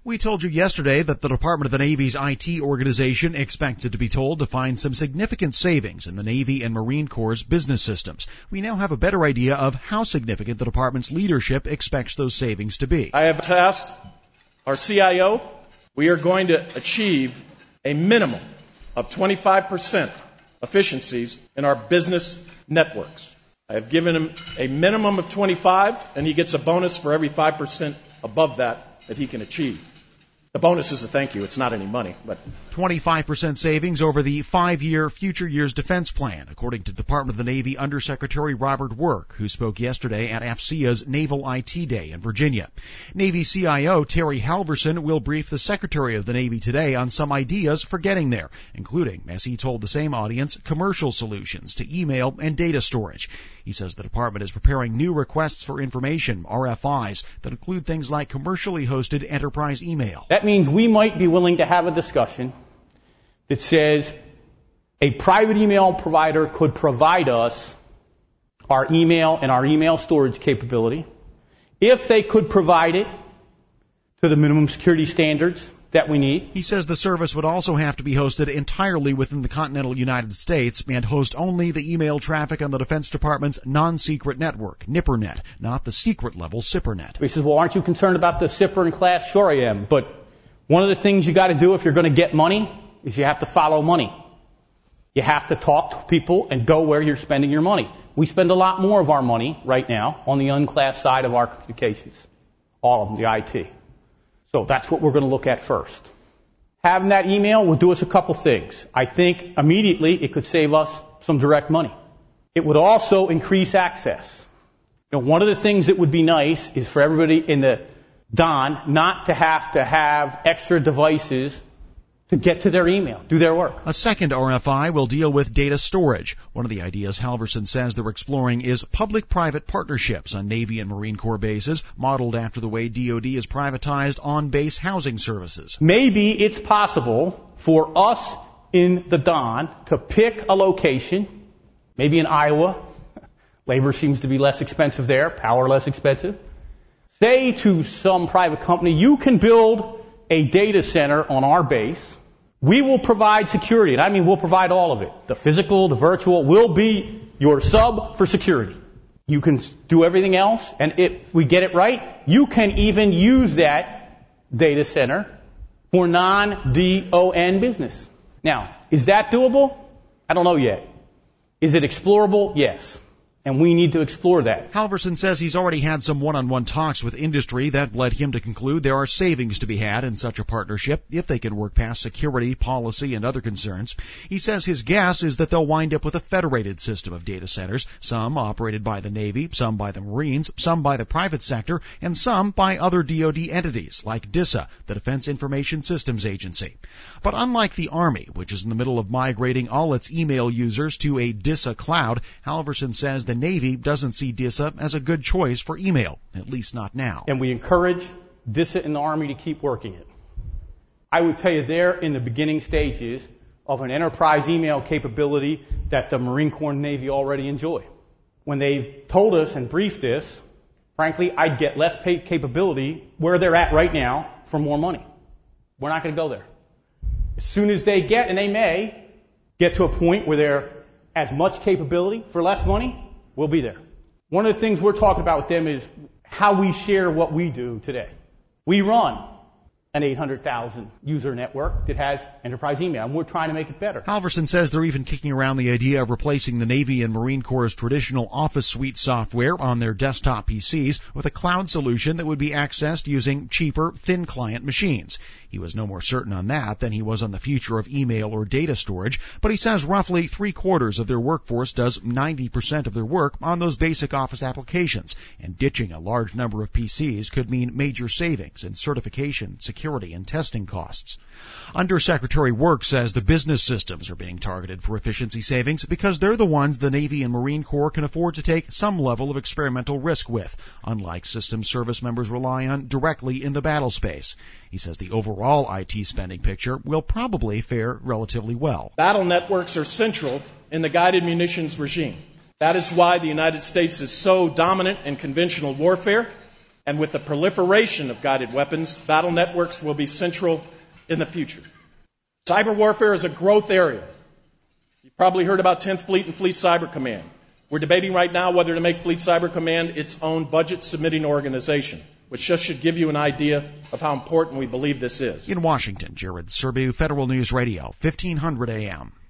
We told you yesterday that the Department of the Navy's IT organization expected to be told to find some significant savings in the Navy and Marine Corps' business systems. We now have a better idea of how significant the department's leadership expects those savings to be. I have tasked our CIO. We are going to achieve a minimum of 25% efficiencies in our business networks. I have given him a minimum of 25, and he gets a bonus for every 5% above that he can achieve. The bonus is a thank you. It's not any money, but 25% savings over the 5-year Future Years Defense Plan, according to Department of the Navy Undersecretary Robert Work, who spoke yesterday at AFCEA's Naval IT Day in Virginia. Navy CIO Terry Halverson will brief the Secretary of the Navy today on some ideas for getting there, including, as he told the same audience, commercial solutions to email and data storage. He says the department is preparing new requests for information, RFIs, that include things like commercially hosted enterprise email. That means we might be willing to have a discussion that says a private email provider could provide us our email and our email storage capability if they could provide it to the minimum security standards that we need. He says the service would also have to be hosted entirely within the continental United States and host only the email traffic on the Defense Department's non-secret network, NIPRNet, not the secret-level SIPRNet. He says, well, aren't you concerned about the SIPR class? Sure I am, but one of the things you got to do if you're going to get money is you have to follow money. You have to talk to people and go where you're spending your money. We spend a lot more of our money right now on the unclassed side of our communications. All of them, the IT. So that's what we're going to look at first. Having that email will do us a couple things. I think immediately it could save us some direct money. It would also increase access. One of the things that would be nice is for everybody in the Don not to have extra devices to get to their email, do their work. A second RFI will deal with data storage. One of the ideas Halverson says they're exploring is public-private partnerships on Navy and Marine Corps bases, modeled after the way DoD has privatized on-base housing services. Maybe it's possible for us in the Don to pick a location, maybe in Iowa. Labor seems to be less expensive there, power less expensive. Say to some private company, you can build a data center on our base. We will provide security, and I mean we'll provide all of it. The physical, the virtual, will be your sub for security. You can do everything else, and if we get it right, you can even use that data center for non-DON business. Now, is that doable? I don't know yet. Is it explorable? Yes. And we need to explore that. Halverson says he's already had some one-on-one talks with industry that led him to conclude there are savings to be had in such a partnership if they can work past security, policy, and other concerns. He says his guess is that they'll wind up with a federated system of data centers, some operated by the Navy, some by the Marines, some by the private sector, and some by other DoD entities like DISA, the Defense Information Systems Agency. But unlike the Army, which is in the middle of migrating all its email users to a DISA cloud, Halverson says the Navy doesn't see DISA as a good choice for email, at least not now. And we encourage DISA in the Army to keep working it. I would tell you they're in the beginning stages of an enterprise email capability that the Marine Corps and Navy already enjoy. When they told us and briefed this, frankly, I'd get less paid capability where they're at right now for more money. We're not going to go there. As soon as they get, and they may, get to a point where they're as much capability for less money, we'll be there. One of the things we're talking about with them is how we share what we do today. We run an 800,000 user network that has enterprise email, and we're trying to make it better. Halverson says they're even kicking around the idea of replacing the Navy and Marine Corps' traditional Office Suite software on their desktop PCs with a cloud solution that would be accessed using cheaper, thin-client machines. He was no more certain on that than he was on the future of email or data storage, but he says roughly 3/4 of their workforce does 90% of their work on those basic Office applications, and ditching a large number of PCs could mean major savings in certification, security, and testing costs. Undersecretary Work says the business systems are being targeted for efficiency savings because they're the ones the Navy and Marine Corps can afford to take some level of experimental risk with, unlike system service members rely on directly in the battle space. He says the overall IT spending picture will probably fare relatively well. Battle networks are central in the guided munitions regime. That is why the United States is so dominant in conventional warfare And with the proliferation of guided weapons, battle networks will be central in the future. Cyber warfare is a growth area. You've probably heard about 10th Fleet and Fleet Cyber Command. We're debating right now whether to make Fleet Cyber Command its own budget submitting organization, which just should give you an idea of how important we believe this is. In Washington, Jared Serbu, Federal News Radio, 1500 AM.